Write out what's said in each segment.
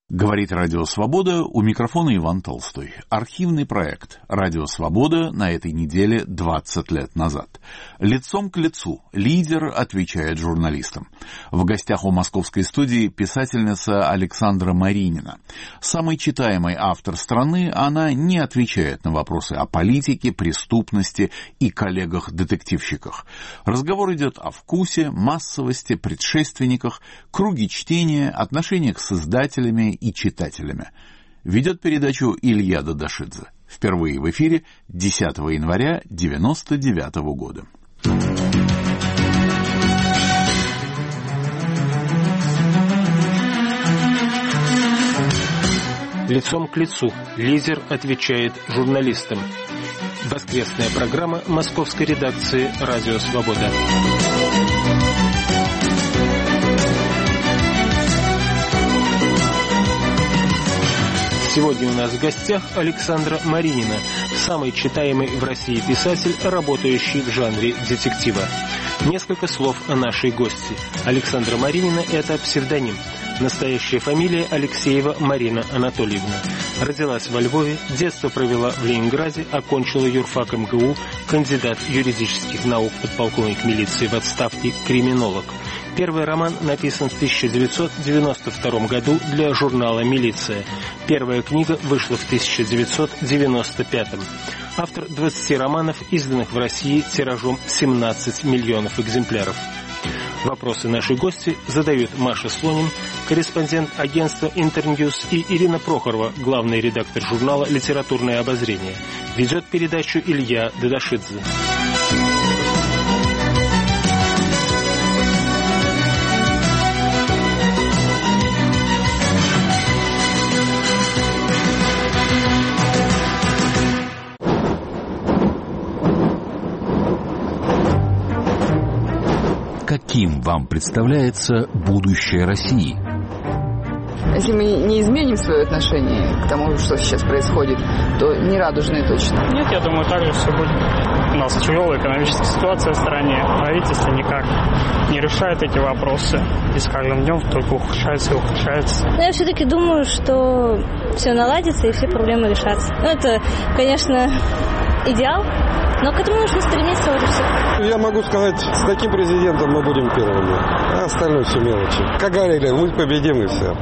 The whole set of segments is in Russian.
Говорит Радио Свобода, у микрофона Иван Толстой. Архивный проект «Радио Свобода» на этой неделе 20 лет назад. Лицом к лицу лидер отвечает журналистам. В гостях у московской студии писательница Александра Маринина. Самый читаемый автор страны, она не отвечает на вопросы о политике, преступности и коллегах-детективщиках. Разговор идет о вкусе, массовости, предшественниках, круге чтения, отношениях с издателями и читателями. Ведет передачу Илья Дадашидзе. Впервые в эфире 10 января 1999 года. Лицом к лицу лидер отвечает журналистам. Воскресная программа московской редакции «Радио Свобода». Сегодня у нас в гостях Александра Маринина, самый читаемый в России писатель, работающий в жанре детектива. Несколько слов о нашей гости. Александра Маринина – это псевдоним. Настоящая фамилия Алексеева Марина Анатольевна. Родилась во Львове, детство провела в Ленинграде, окончила юрфак МГУ, кандидат юридических наук, подполковник милиции в отставке, криминолог. Первый роман написан в 1992 году для журнала «Милиция». Первая книга вышла в 1995. Автор 20 романов, изданных в России тиражом 17 миллионов экземпляров. Вопросы нашей гости задают Маша Слонин, корреспондент агентства «Интерньюз», и Ирина Прохорова, главный редактор журнала «Литературное обозрение». Ведет передачу Илья Дадашидзе. Каким вам представляется будущее России? Если мы не изменим свое отношение к тому, что сейчас происходит, то не радужное точно. Нет, я думаю, так же все будет. У нас тяжелая экономическая ситуация в стране. Правительство никак не решает эти вопросы. И с каждым днем только ухудшается и ухудшается. Но я все-таки думаю, что все наладится и все проблемы решатся. Ну, это, конечно, идеал. Но к этому нужно стремиться уже все. Я могу сказать, с таким президентом мы будем первыми. А остальное все мелочи. Как говорили, мы победим и все.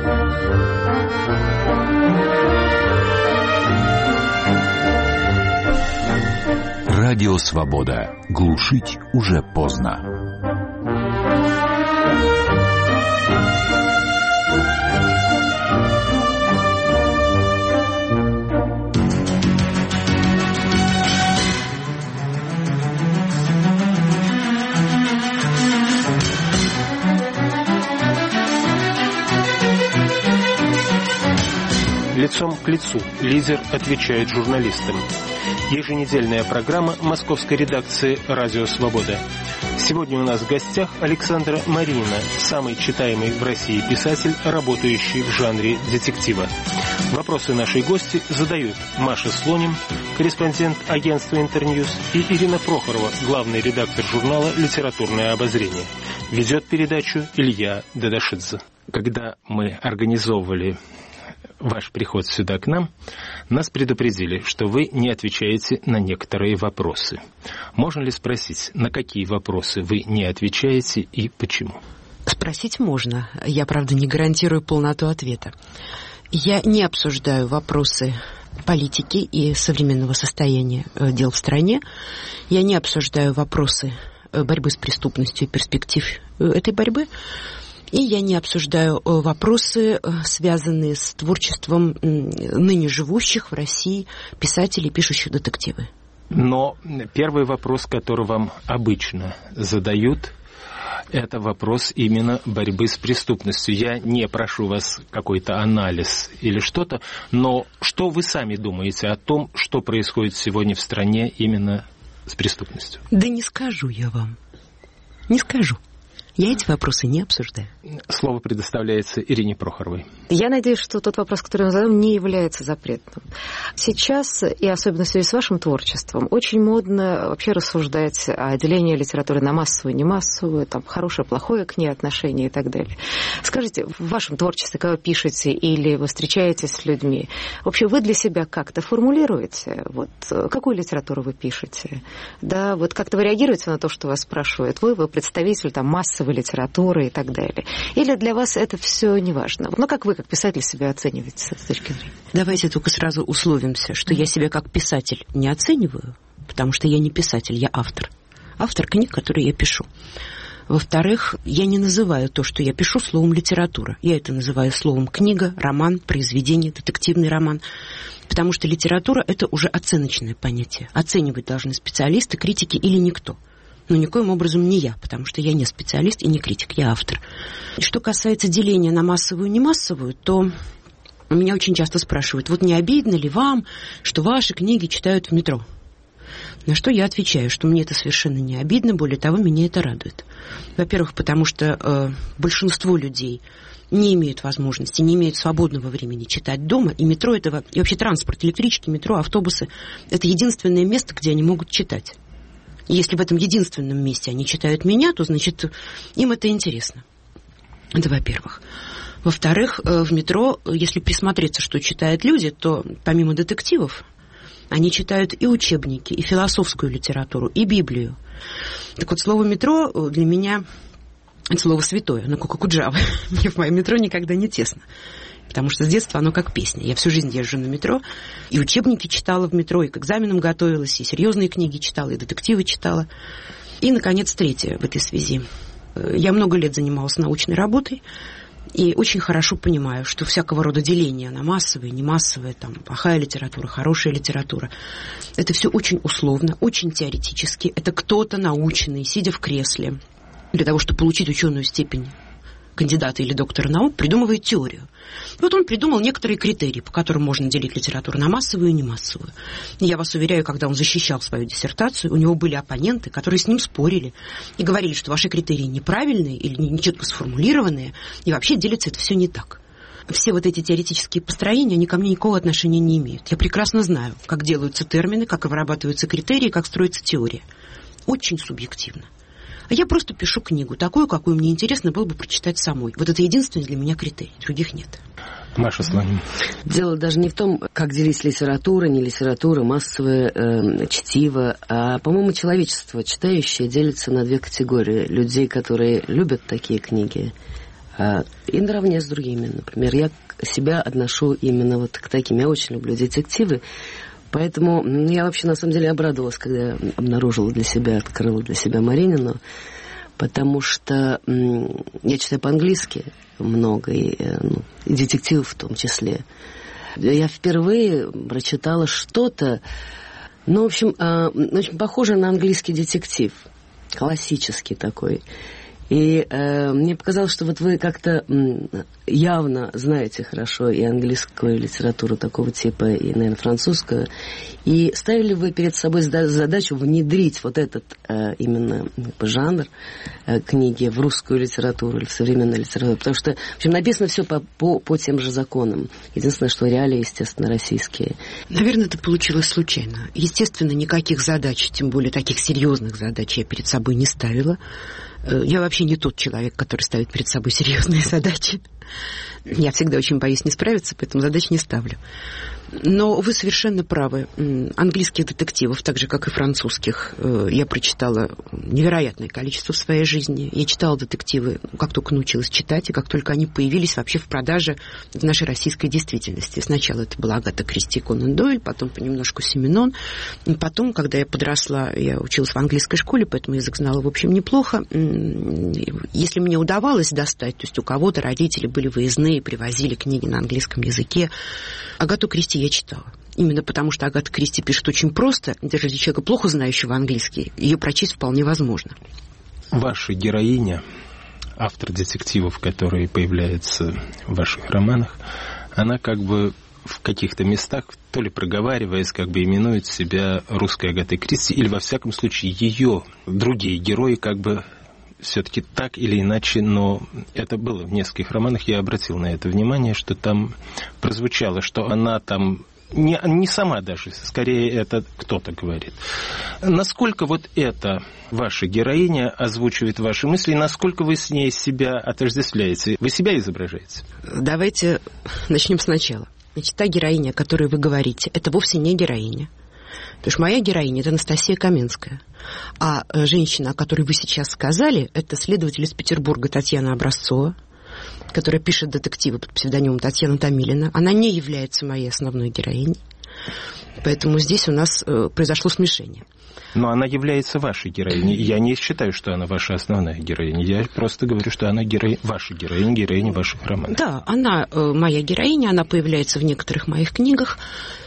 Радио Свобода. Глушить уже поздно. Лицом к лицу лидер отвечает журналистам. Еженедельная программа московской редакции «Радио Свобода». Сегодня у нас в гостях Александра Маринина, самый читаемый в России писатель, работающий в жанре детектива. Вопросы нашей гости задают Маша Слонин, корреспондент агентства «Интерньюз», и Ирина Прохорова, главный редактор журнала «Литературное обозрение». Ведет передачу Илья Дадашидзе. Когда мы организовывали ваш приход сюда к нам, нас предупредили, что вы не отвечаете на некоторые вопросы. Можно ли спросить, на какие вопросы вы не отвечаете и почему? Спросить можно. Я, правда, не гарантирую полноту ответа. Я не обсуждаю вопросы политики и современного состояния дел в стране. Я не обсуждаю вопросы борьбы с преступностью и перспектив этой борьбы. И я не обсуждаю вопросы, связанные с творчеством ныне живущих в России писателей, пишущих детективы. Но первый вопрос, который вам обычно задают, это вопрос именно борьбы с преступностью. Я не прошу вас какой-то анализ или что-то, но что вы сами думаете о том, что происходит сегодня в стране именно с преступностью? Да не скажу я вам. Не скажу. Я эти вопросы не обсуждаю. Слово предоставляется Ирине Прохоровой. Я надеюсь, что тот вопрос, который мы задаем, не является запретным. Сейчас, и особенно в связи с вашим творчеством, очень модно вообще рассуждать о делении литературы на массовую, не массовую, там, хорошее, плохое к ней отношение и так далее. Скажите, в вашем творчестве, когда вы пишете или вы встречаетесь с людьми, вообще вы для себя как-то формулируете, вот, какую литературу вы пишете? Да, вот как-то вы реагируете на то, что вас спрашивают? Вы представитель там, массовой литературы и так далее. Или для вас это все не важно? Ну, как вы, как писатель, себя оцениваете с этой точки зрения? Давайте только сразу условимся, что я себя как писатель не оцениваю, потому что я не писатель, я автор. Автор книг, которые я пишу. Во-вторых, я не называю то, что я пишу, словом литература. Я это называю словом книга, роман, произведение, детективный роман. Потому что литература – это уже оценочное понятие. Оценивать должны специалисты, критики или никто. Но никоим образом не я, потому что я не специалист и не критик, я автор. Что касается деления на массовую и немассовую, то меня очень часто спрашивают, вот не обидно ли вам, что ваши книги читают в метро? На что я отвечаю, что мне это совершенно не обидно, более того, меня это радует. Во-первых, потому что большинство людей не имеют возможности, не имеют свободного времени читать дома, и метро этого, и вообще транспорт, электрички, метро, автобусы, это единственное место, где они могут читать. И если в этом единственном месте они читают меня, то, значит, им это интересно. Это во-первых. Во-вторых, в метро, если присмотреться, что читают люди, то помимо детективов, они читают и учебники, и философскую литературу, и Библию. Так вот, слово «метро» для меня – это слово святое, оно как у Куджавы. Мне в моем метро никогда не тесно. Потому что с детства оно как песня. Я всю жизнь езжу на метро, и учебники читала в метро, и к экзаменам готовилась, и серьезные книги читала, и детективы читала. И, наконец, третье в этой связи. Я много лет занималась научной работой, и очень хорошо понимаю, что всякого рода деление на массовые, немассовые, там, плохая литература, хорошая литература, это все очень условно, очень теоретически. Это кто-то наученный, сидя в кресле, для того, чтобы получить ученую степень кандидата или доктора наук, придумывает теорию. Вот он придумал некоторые критерии, по которым можно делить литературу на массовую и немассовую. И я вас уверяю, когда он защищал свою диссертацию, у него были оппоненты, которые с ним спорили и говорили, что ваши критерии неправильные или нечетко сформулированные, и вообще делится это все не так. Все вот эти теоретические построения, они ко мне никакого отношения не имеют. Я прекрасно знаю, как делаются термины, как вырабатываются критерии, как строится теория. Очень субъективно. А я просто пишу книгу, такую, какую мне интересно было бы прочитать самой. Вот это единственный для меня критерий, других нет. Маша Слонина. Дело даже не в том, как делить литература, не литература, массовое чтиво, а, по-моему, человечество читающее делится на две категории. Людей, которые любят такие книги, и наравне с другими. Например, я себя отношу именно вот к таким. Я очень люблю детективы. Поэтому я вообще, на самом деле, обрадовалась, когда обнаружила для себя, открыла для себя Маринину, потому что я читаю по-английски много, и детективов в том числе. Я впервые прочитала что-то, в общем, очень похоже на английский детектив, классический такой. И мне показалось, что вот вы как-то явно знаете хорошо и английскую литературу такого типа, и, наверное, французскую. И ставили вы перед собой задачу внедрить вот этот именно жанр книги в русскую литературу или в современную литературу? Потому что, в общем, написано все по тем же законам. Единственное, что реалии, естественно, российские. Наверное, это получилось случайно. Естественно, никаких задач, тем более таких серьезных задач, я перед собой не ставила. Я вообще не тот человек, который ставит перед собой серьезные задачи. Я всегда очень боюсь не справиться, поэтому задач не ставлю. Но вы совершенно правы. Английских детективов, так же, как и французских, я прочитала невероятное количество в своей жизни. Я читала детективы, как только научилась читать, и как только они появились вообще в продаже в нашей российской действительности. Сначала это была Агата Кристи и Конан Дойль, потом понемножку Сименон. Потом, когда я подросла, я училась в английской школе, поэтому язык знала, в общем, неплохо. Если мне удавалось достать, то есть у кого-то родители были выездные, привозили книги на английском языке, Агату Кристи я читала. Именно потому, что Агата Кристи пишет очень просто, даже для человека, плохо знающего английский, ее прочесть вполне возможно. Ваша героиня, автор детективов, которые появляются в ваших романах, она как бы в каких-то местах, то ли проговариваясь, как бы именует себя русской Агатой Кристи, или, во всяком случае, ее другие герои как бы все-таки так или иначе, но это было в нескольких романах, я обратил на это внимание, что там прозвучало, что она там не сама даже, скорее это кто-то говорит. Насколько вот эта ваша героиня озвучивает ваши мысли, насколько вы с ней себя отождествляете? Вы себя изображаете? Давайте начнем сначала. Значит, та героиня, о которой вы говорите, это вовсе не героиня. Потому что моя героиня – это Анастасия Каменская. А женщина, о которой вы сейчас сказали, это следователь из Петербурга Татьяна Образцова, которая пишет детективы под псевдонимом Татьяна Томилина. Она не является моей основной героиней. Поэтому здесь у нас произошло смешение. Но она является вашей героиней. Я не считаю, что она ваша основная героиня. Я просто говорю, что она ваша героиня ваших романов. Да, она моя героиня, она появляется в некоторых моих книгах.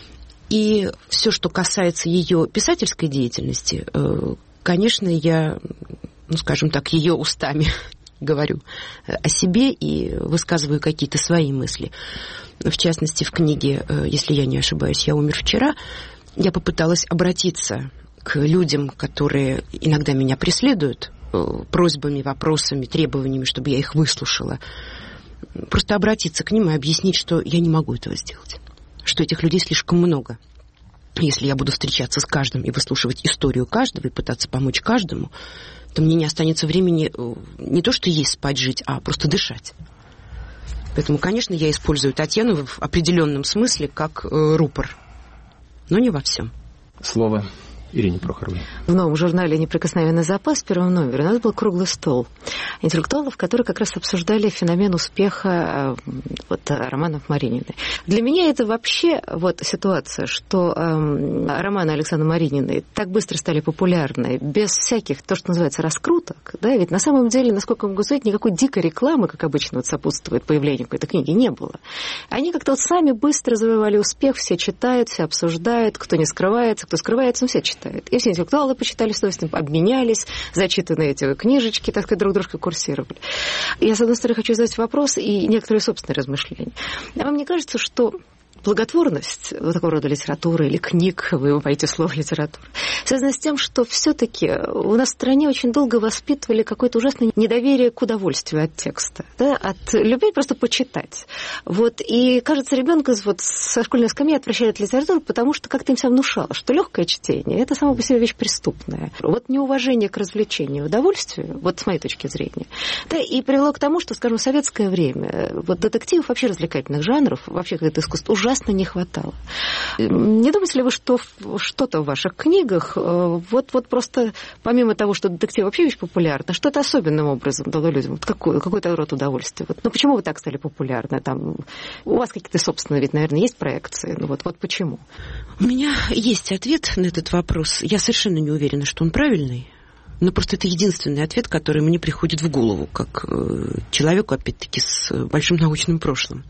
И все, что касается ее писательской деятельности, конечно, я, скажем так, ее устами говорю о себе и высказываю какие-то свои мысли. В частности, в книге, если я не ошибаюсь, «Я умер вчера», я попыталась обратиться к людям, которые иногда меня преследуют, просьбами, вопросами, требованиями, чтобы я их выслушала. Просто обратиться к ним и объяснить, что я не могу этого сделать, что этих людей слишком много. Если я буду встречаться с каждым и выслушивать историю каждого и пытаться помочь каждому, то мне не останется времени не то что есть, спать, жить, а просто дышать. Поэтому, конечно, я использую Татьяну в определенном смысле как рупор, но не во всем. Слово Ирине Прохоровой. В новом журнале «Неприкосновенный запас» в первом номере у нас был круглый стол интеллектуалов, которые как раз обсуждали феномен успеха романов Марининой. Для меня это вообще ситуация, что романы Александры Марининой так быстро стали популярны, без всяких, то, что называется, раскруток. Да? Ведь на самом деле, насколько я могу сказать, никакой дикой рекламы, как обычно сопутствует появлению какой-то книги, не было. Они как-то сами быстро завоевали успех, все читают, все обсуждают, кто не скрывается, кто скрывается, все читают. И все интеллектуалы почитали, с удовольствием обменялись, зачитанные эти книжечки, так сказать, друг дружкой курсировали. Я, с одной стороны, хочу задать вопрос и некоторые собственные размышления. А вам не кажется, что благотворность такого рода литературы или книг, вы боитесь слова литература, связана с тем, что все-таки у нас в стране очень долго воспитывали какое-то ужасное недоверие к удовольствию от текста, да, от любви просто почитать. И, кажется, ребенка со школьной скамьи отвращает от литературы, потому что как-то им себя внушало, что легкое чтение – это само по себе вещь преступная. Неуважение к развлечению, удовольствию, с моей точки зрения, да, и привело к тому, что, скажем, в советское время детективов, вообще развлекательных жанров, вообще как-то искусств ужасно не хватало. Не думаете ли вы, что что-то в ваших книгах, просто помимо того, что детектив вообще вещь популярна, что-то особенным образом дало людям какой-то род удовольствия? Почему вы так стали популярны? У вас какие-то собственные, ведь, наверное, есть проекции. Почему? У меня есть ответ на этот вопрос. Я совершенно не уверена, что он правильный. Но просто это единственный ответ, который мне приходит в голову, как человеку, опять-таки, с большим научным прошлым.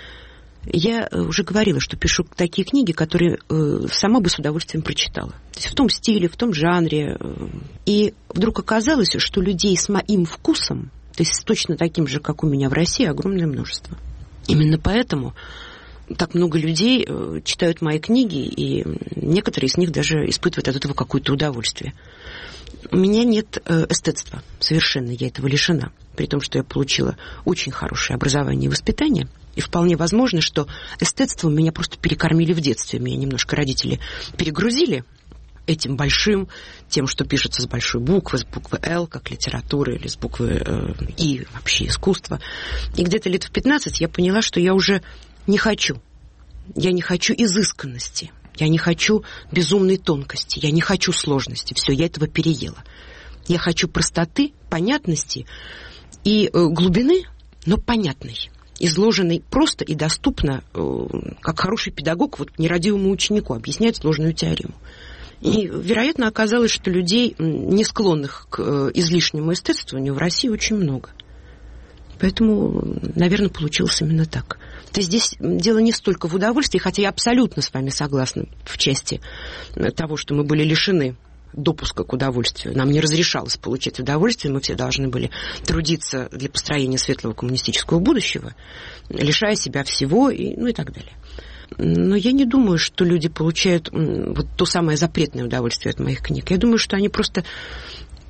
Я уже говорила, что пишу такие книги, которые сама бы с удовольствием прочитала. То есть в том стиле, в том жанре. И вдруг оказалось, что людей с моим вкусом, то есть с точно таким же, как у меня в России, огромное множество. Именно поэтому так много людей читают мои книги, и некоторые из них даже испытывают от этого какое-то удовольствие. У меня нет эстетства. Совершенно я этого лишена. При том, что я получила очень хорошее образование и воспитание. И вполне возможно, что эстетство меня просто перекормили в детстве. Меня немножко родители перегрузили этим большим, тем, что пишется с большой буквы, с буквы «Л», как литература, или с буквы «И», вообще искусство. И где-то лет в 15 я поняла, что я уже не хочу. Я не хочу изысканности. Я не хочу безумной тонкости. Я не хочу сложности. Все, я этого переела. Я хочу простоты, понятности и глубины, но понятной. Изложенный просто и доступно, как хороший педагог нерадивому ученику объясняет сложную теорему. И, вероятно, оказалось, что людей, не склонных к излишнему эстетствованию, в России очень много. Поэтому, наверное, получилось именно так. То есть здесь дело не столько в удовольствии, хотя я абсолютно с вами согласна в части того, что мы были лишены допуска к удовольствию. Нам не разрешалось получать удовольствие, мы все должны были трудиться для построения светлого коммунистического будущего, лишая себя всего и так далее. Но я не думаю, что люди получают то самое запретное удовольствие от моих книг. Я думаю, что они просто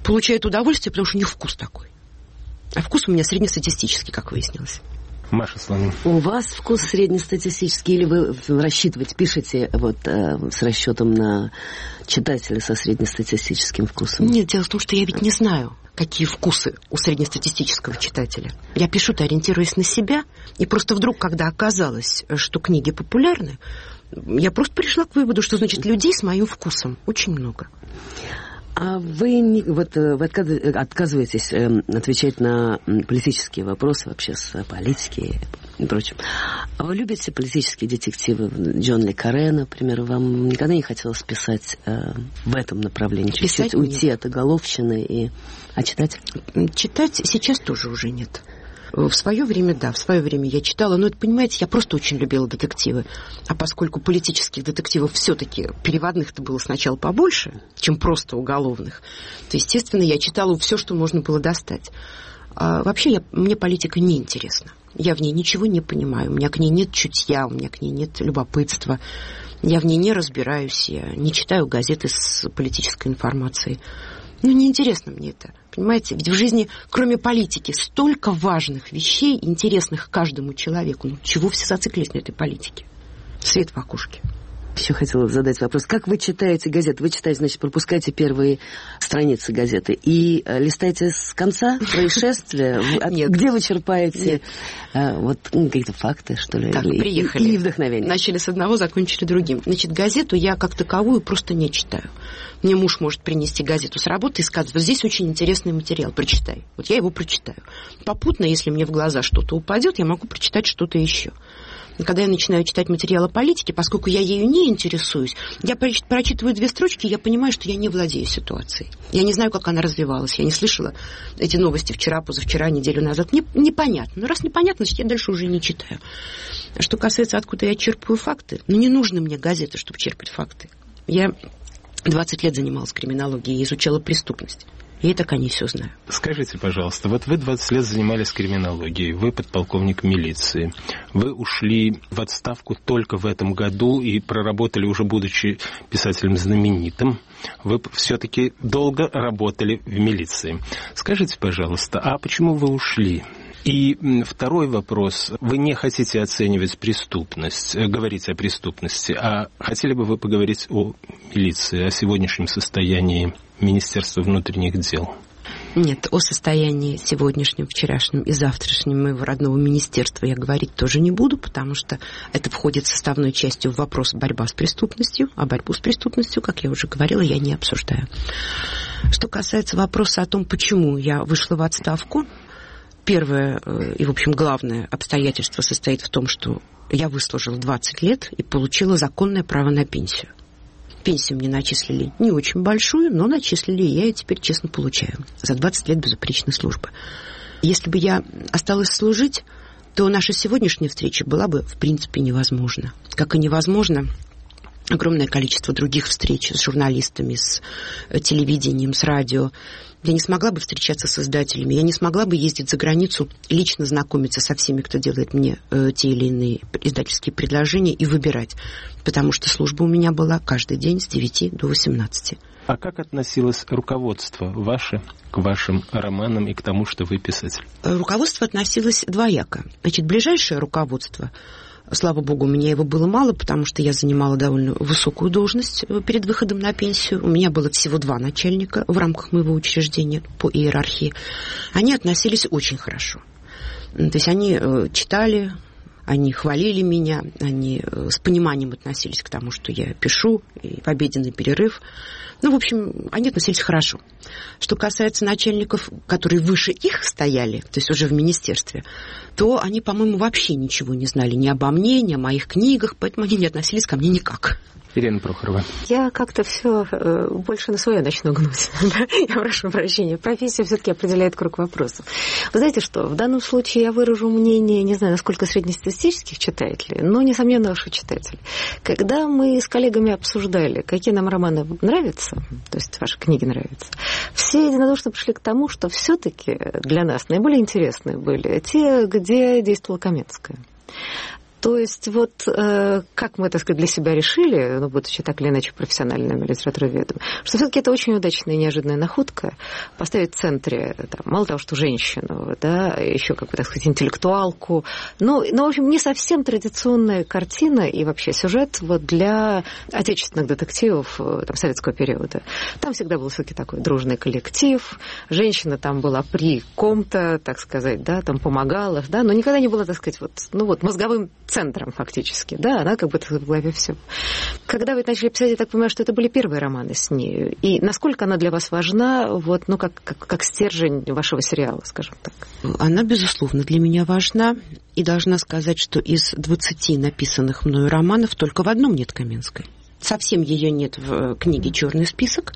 получают удовольствие, потому что у них вкус такой. А вкус у меня среднестатистический, как выяснилось. Маша Слонин. У вас вкус среднестатистический, или вы рассчитываете, пишете с расчетом на читателя со среднестатистическим вкусом? Нет, дело в том, что я ведь не знаю, какие вкусы у среднестатистического читателя. Я пишу-то, ориентируясь на себя, и просто вдруг, когда оказалось, что книги популярны, я просто пришла к выводу, что, значит, людей с моим вкусом очень много. А вы отказываетесь отвечать на политические вопросы, вообще с политики и прочим. А вы любите политические детективы? Джон Ле Карре, например, вам никогда не хотелось писать в этом направлении? Чуть-чуть уйти от оголовщины а читать? Читать сейчас тоже уже нет. В свое время, да, в свое время я читала, но это, понимаете, я просто очень любила детективы. А поскольку политических детективов все-таки переводных-то было сначала побольше, чем просто уголовных, то, естественно, я читала все, что можно было достать. А вообще мне политика не интересна. Я в ней ничего не понимаю. У меня к ней нет чутья, у меня к ней нет любопытства. Я в ней не разбираюсь, я не читаю газеты с политической информацией. Неинтересно мне это. Понимаете, ведь в жизни, кроме политики, столько важных вещей, интересных каждому человеку. Чего все зациклились на этой политике? Свет в окошке. Еще хотела задать вопрос. Как вы читаете газеты? Вы читаете, значит, пропускаете первые страницы газеты и листаете с конца происшествия? Нет. Где вы черпаете какие-то факты, что ли? Так, приехали. Или вдохновение? Начали с одного, закончили другим. Значит, газету я как таковую просто не читаю. Мне муж может принести газету с работы и сказать: вот здесь очень интересный материал, прочитай. Вот я его прочитаю. Попутно, если мне в глаза что-то упадет, я могу прочитать что-то еще. И когда я начинаю читать материал о политике, поскольку я ею не интересуюсь, я прочитываю 2 строчки, и я понимаю, что я не владею ситуацией. Я не знаю, как она развивалась. Я не слышала эти новости вчера, позавчера, неделю назад. Мне непонятно. Но раз непонятно, значит, я дальше уже не читаю. Что касается, откуда я черпаю факты, не нужны мне газеты, чтобы черпать факты. Я 20 лет занималась криминологией и изучала преступность. Я и так о ней все знаю. Скажите, пожалуйста, вот вы 20 лет занимались криминологией, вы подполковник милиции, вы ушли в отставку только в этом году и проработали, уже будучи писателем знаменитым. Вы все-таки долго работали в милиции. Скажите, пожалуйста, а почему вы ушли? И второй вопрос. Вы не хотите оценивать преступность, говорить о преступности, а хотели бы вы поговорить о милиции, о сегодняшнем состоянии Министерства внутренних дел? Нет, о состоянии сегодняшнем, вчерашнем и завтрашнем моего родного министерства я говорить тоже не буду, потому что это входит составной частью в вопрос борьба с преступностью, а борьбу с преступностью, как я уже говорила, я не обсуждаю. Что касается вопроса о том, почему я вышла в отставку, первое и, в общем, главное обстоятельство состоит в том, что я выслужила 20 лет и получила законное право на пенсию. Пенсию мне начислили не очень большую, но начислили, и я ее теперь честно получаю за 20 лет безупречной службы. Если бы я осталась служить, то наша сегодняшняя встреча была бы, в принципе, невозможна. Как и невозможно огромное количество других встреч с журналистами, с телевидением, с радио. Я не смогла бы встречаться с издателями, я не смогла бы ездить за границу, лично знакомиться со всеми, кто делает мне те или иные издательские предложения, и выбирать. Потому что служба у меня была каждый день с 9 до 18. А как относилось руководство ваше к вашим романам и к тому, что вы писатель? Руководство относилось двояко. Значит, ближайшее руководство, слава богу, у меня его было мало, потому что я занимала довольно высокую должность перед выходом на пенсию. У меня было всего 2 начальника в рамках моего учреждения по иерархии. Они относились очень хорошо. То есть они читали, они хвалили меня, они с пониманием относились к тому, что я пишу, и в обеденный перерыв. В общем, они относились хорошо. Что касается начальников, которые выше их стояли, то есть уже в министерстве, то они, по-моему, вообще ничего не знали ни обо мне, ни о моих книгах, поэтому они не относились ко мне никак. Ирина Прохорова. Я как-то все больше на свое начну гнуть. Я прошу прощения. Профессия все-таки определяет круг вопросов. Вы знаете что, в данном случае я выражу мнение, не знаю, насколько среднестатистических читателей, но, несомненно, ваших читателей. Когда мы с коллегами обсуждали, какие нам романы нравятся, то есть ваши книги нравятся, все единодушно пришли к тому, что все-таки для нас наиболее интересные были те, где действовала Каменская. То есть вот как мы, так сказать, для себя решили, ну, будучи так или иначе профессиональными литературоведами, что все-таки это очень удачная и неожиданная находка поставить в центре, там, мало того, что женщину, да, еще, как бы, так сказать, интеллектуалку, ну, в общем, не совсем традиционная картина и вообще сюжет вот для отечественных детективов там, советского периода. Там всегда был все-таки такой дружный коллектив, женщина там была при ком-то, так сказать, да, там помогала, да, но никогда не была, так сказать, вот, ну вот мозговым центром фактически, да, она как бы в голове все. Когда вы начали писать, я так понимаю, что это были первые романы с нею, и насколько она для вас важна, вот, ну, как стержень вашего сериала, скажем так? Она, безусловно, для меня важна, и должна сказать, что из 20 написанных мною романов только в одном нет Каменской. Совсем ее нет в книге «Черный список».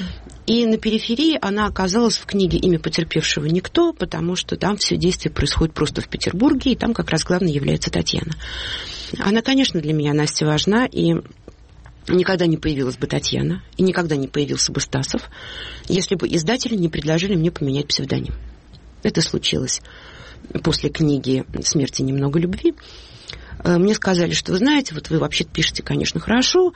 И на периферии она оказалась в книге «Имя потерпевшего никто», потому что там все действие происходит просто в Петербурге, и там как раз главной является Татьяна. Она, конечно, для меня, Настя, важна, и никогда не появилась бы Татьяна, и никогда не появился бы Стасов, если бы издатели не предложили мне поменять псевдоним. Это случилось после книги «Смерти немного любви». Мне сказали, что вы знаете, вот вы вообще пишете, конечно, хорошо,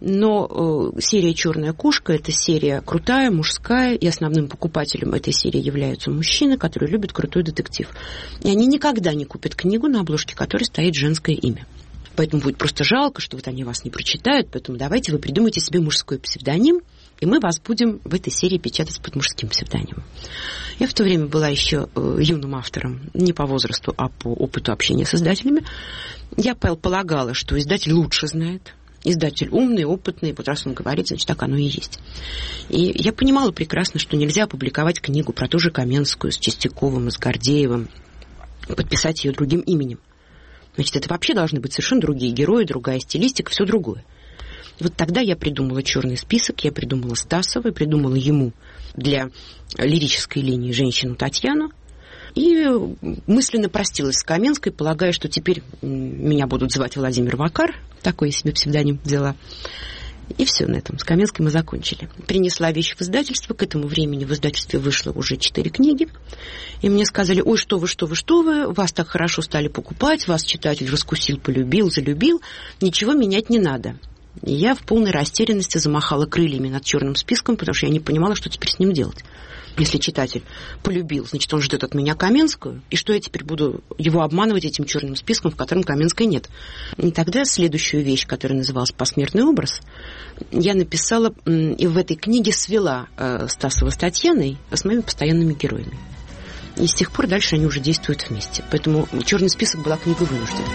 но серия «Черная кошка» — это серия крутая, мужская, и основным покупателем этой серии являются мужчины, которые любят крутой детектив. И они никогда не купят книгу, на обложке которой стоит женское имя. Поэтому будет просто жалко, что вот они вас не прочитают, поэтому давайте вы придумайте себе мужской псевдоним, и мы вас будем в этой серии печатать под мужским псевдонимом. Я в то время была еще юным автором, не по возрасту, а по опыту общения с издателями. Я полагала, что издатель лучше знает. Издатель умный, опытный, вот раз он говорит, значит, так оно и есть. И я понимала прекрасно, что нельзя опубликовать книгу про ту же Каменскую с Чистяковым и с Гордеевым, подписать ее другим именем. Значит, это вообще должны быть совершенно другие герои, другая стилистика, все другое. И вот тогда я придумала «Черный список», я придумала Стасова, придумала ему для лирической линии женщину Татьяну, и мысленно простилась с Каменской, полагая, что теперь меня будут звать Владимир Вакар, такой себе псевдоним взяла. И все на этом. С Каменской мы закончили. Принесла вещь в издательство. К этому времени в издательстве вышло уже 4 книги. И мне сказали: ой, что вы, вас так хорошо стали покупать, вас читатель раскусил, полюбил, залюбил, ничего менять не надо. И я в полной растерянности замахала крыльями над «Черным списком», потому что я не понимала, что теперь с ним делать. Если читатель полюбил, значит, он ждет от меня Каменскую, и что я теперь буду его обманывать этим «Черным списком», в котором Каменской нет. И тогда следующую вещь, которая называлась «Посмертный образ», я написала и в этой книге свела Стасова с Татьяной с моими постоянными героями. И с тех пор дальше они уже действуют вместе. Поэтому «Черный список» была книгой вынужденной.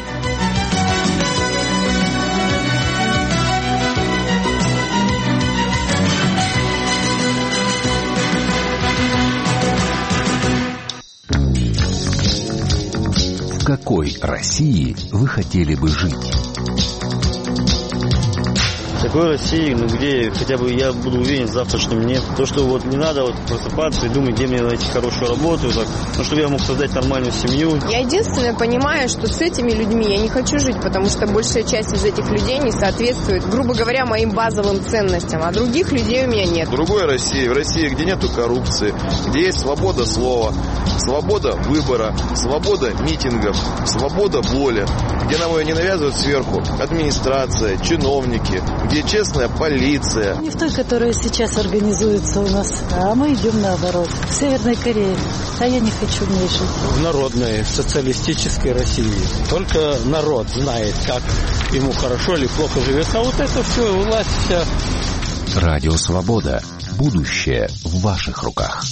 В какой России вы хотели бы жить? В такой России, где хотя бы я буду уверен в завтрашнем дне. То, что вот не надо вот просыпаться и думать, где мне найти хорошую работу, так, чтобы я мог создать нормальную семью. Я единственное понимаю, что с этими людьми я не хочу жить, потому что большая часть из этих людей не соответствует, грубо говоря, моим базовым ценностям, а других людей у меня нет. В другой России, в России, где нету коррупции, где есть свобода слова, свобода выбора, свобода митингов, свобода воли, где нам ее не навязывают сверху администрация, чиновники, где честная полиция. Не в той, которая сейчас организуется у нас, а мы идем наоборот. В Северной Корее. А я не хочу в ней жить. В народной социалистической России. Только народ знает, как ему хорошо или плохо живется. А вот это все, власть вся. Радио «Свобода». Будущее в ваших руках.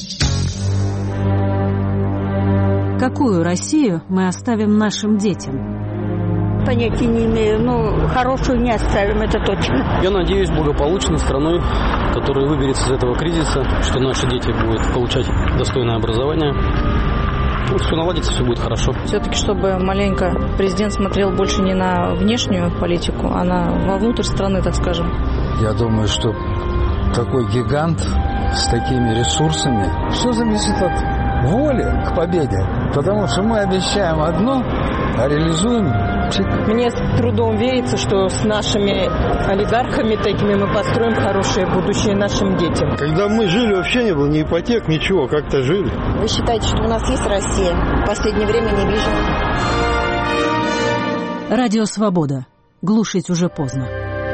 Какую Россию мы оставим нашим детям? Понятия не имею, но хорошую не оставим, это точно. Я надеюсь, благополучной страной, которая выберется из этого кризиса, что наши дети будут получать достойное образование. Все наладится, все будет хорошо. Все-таки, чтобы маленько президент смотрел больше не на внешнюю политику, а вовнутрь страны, так скажем. Я думаю, что такой гигант с такими ресурсами, все зависит от воли к победе. Потому что мы обещаем одно, а реализуем. Мне с трудом верится, что с нашими олигархами такими мы построим хорошее будущее нашим детям. Когда мы жили, вообще не было ни ипотек, ничего, как-то жили. Вы считаете, что у нас есть Россия? В последнее время не вижу. Радио «Свобода». Глушить уже поздно.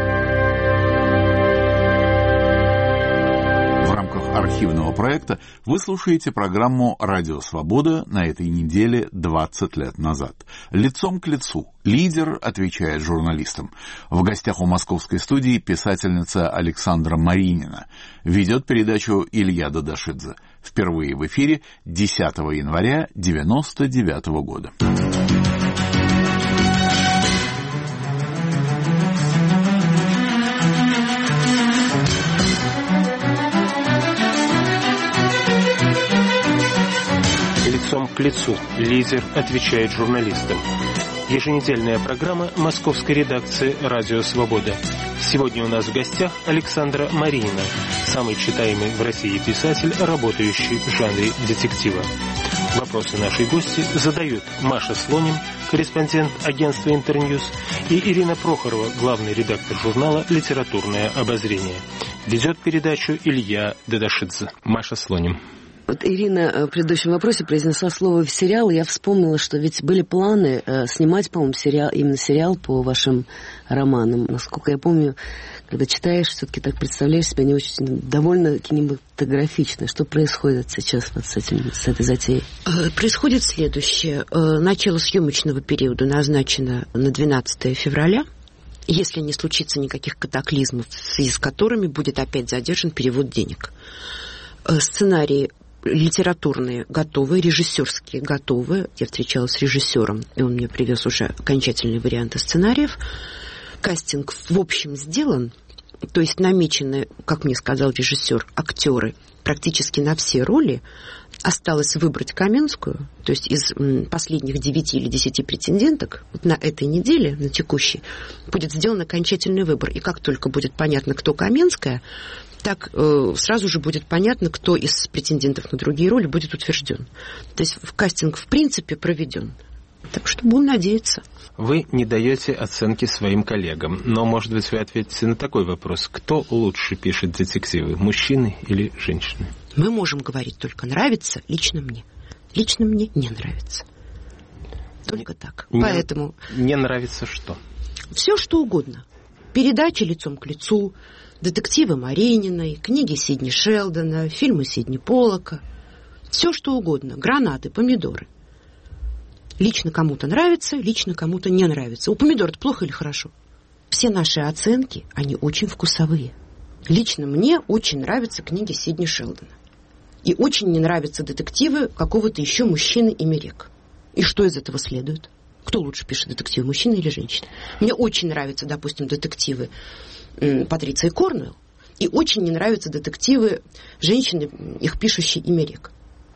В рамках архивного проекта вы слушаете программу «Радио Свобода» на этой неделе 20 лет назад. Лицом к лицу. Лидер отвечает журналистам. В гостях у московской студии писательница Александра Маринина. Ведет передачу Илья Дадашидзе. Впервые в эфире 10 января 1999 года. Лицом к лицу. Лидер отвечает журналистам. Еженедельная программа московской редакции «Радио Свобода». Сегодня у нас в гостях Александра Маринина, самый читаемый в России писатель, работающий в жанре детектива. Вопросы нашей гости задают Маша Слоним, корреспондент агентства «Интерньюз», и Ирина Прохорова, главный редактор журнала «Литературное обозрение». Ведет передачу Илья Дадашидзе. Маша Слоним. Вот Ирина в предыдущем вопросе произнесла слово «сериал», и я вспомнила, что ведь были планы снимать, по-моему, сериал по вашим романам. Насколько я помню, когда читаешь, все-таки так представляешь себя не очень довольно кинематографично. Что происходит сейчас вот с этой затеей? Происходит следующее. Начало съемочного периода назначено на 12 февраля. Если не случится никаких катаклизмов, в связи с которыми будет опять задержан перевод денег. Сценарии литературные готовы, режиссерские готовы. Я встречалась с режиссером, и он мне привез уже окончательные варианты сценариев. Кастинг в общем сделан, то есть намечены, как мне сказал режиссер, актеры практически на все роли. Осталось выбрать Каменскую, то есть из последних 9 или 10 претенденток вот на этой неделе, на текущей, будет сделан окончательный выбор. И как только будет понятно, кто Каменская, так сразу же будет понятно, кто из претендентов на другие роли будет утвержден. То есть кастинг в принципе проведен. Так что будем надеяться. Вы не даете оценки своим коллегам, но, может быть, вы ответите на такой вопрос. Кто лучше пишет детективы, мужчины или женщины? Мы можем говорить только «нравится» лично мне. Лично мне не нравится. Только так. Поэтому... Не нравится что? Все, что угодно. Передачи «Лицом к лицу», детективы Марининой, книги Сидни Шелдона, фильмы Сидни Поллака. Все, что угодно. Гранаты, помидоры. Лично кому-то нравится, лично кому-то не нравится. У помидора это плохо или хорошо? Все наши оценки, они очень вкусовые. Лично мне очень нравятся книги Сидни Шелдона. И очень не нравятся детективы какого-то еще мужчины Эмерек. И что из этого следует? Кто лучше пишет детективы, мужчина или женщина? Мне очень нравятся, допустим, детективы Патриции Корнуэлл. И очень не нравятся детективы женщины, их пишущей Эмерек.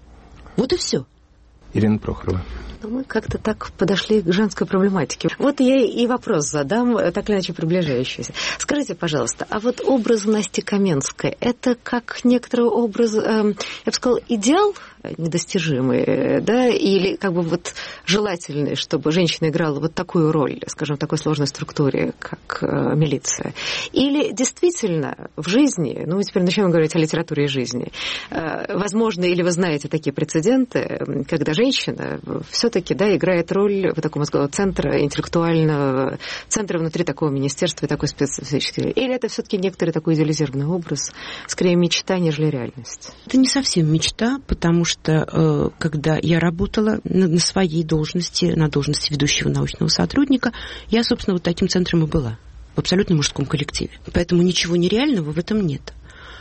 Вот и все. Ирина Прохорова. Мы как-то так подошли к женской проблематике. Вот я и вопрос задам, так или иначе приближающийся. Скажите, пожалуйста, а вот образ Насти Каменской, это как некоторый образ, я бы сказала, идеал недостижимый, да, или как бы вот желательный, чтобы женщина играла вот такую роль, скажем, в такой сложной структуре, как милиция? Или действительно в жизни, ну мы теперь начнем говорить о литературе и жизни, возможно, или вы знаете такие прецеденты, когда женщина все-таки, да, играет роль вот такого мозгового центра, интеллектуального центра внутри такого министерства и такой специфической. Или это все-таки некоторый такой идеализированный образ, скорее мечта, нежели реальность? Это не совсем мечта, потому что когда я работала на своей должности, на должности ведущего научного сотрудника, я, собственно, вот таким центром и была, в абсолютно мужском коллективе. Поэтому ничего нереального в этом нет.